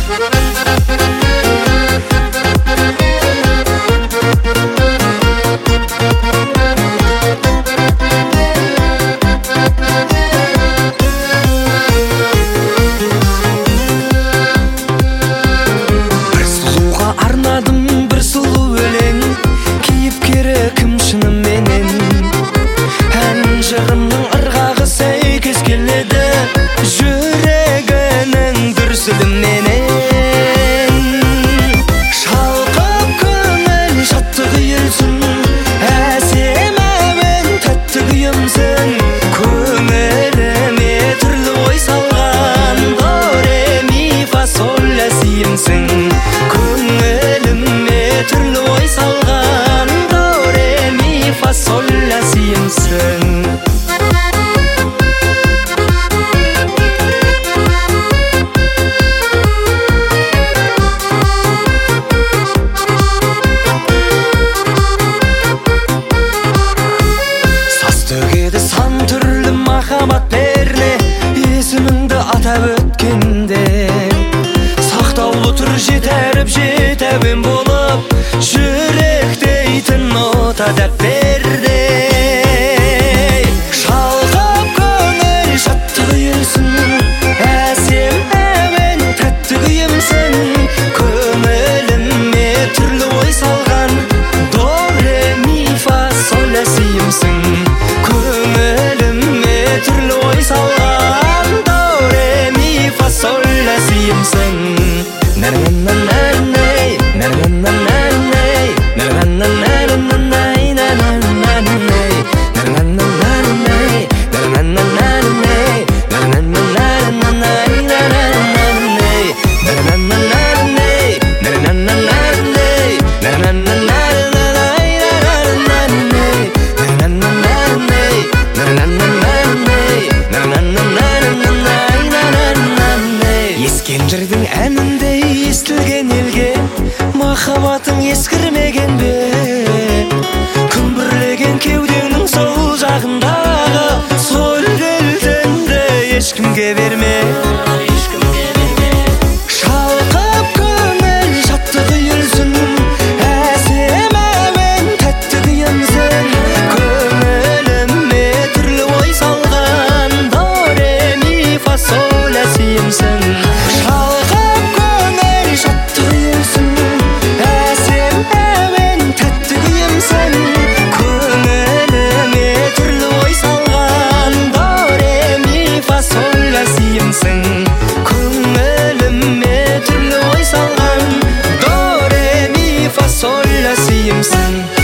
Жетәбен болып жүрек дейтін нота дәп берді. Шалқып көңіл шаттық үйілсін, әсем әуен тәтті күйімсің. Көңіліме түрлі ой салған, до ре ми фа соль ля сиімсің. Көңіліме түрлі ой салған, до ре ми фа соль ля сиімсің. Ескендірдің әніндей естілген елге махаббатың ескірмеген бе? Күмбірлеген кеудеңнің сол жағындағы сол кілтіңді ешкімге берме. Шалқып көңіл шаттық үйілсін, әсем әуен тәтті күйімсің. Көңіліме түрлі ой салған, до ре ми фа соль ля сиімсің. Көңіліме түрлі ой салған, до ре ми фа соль ля сиімсің.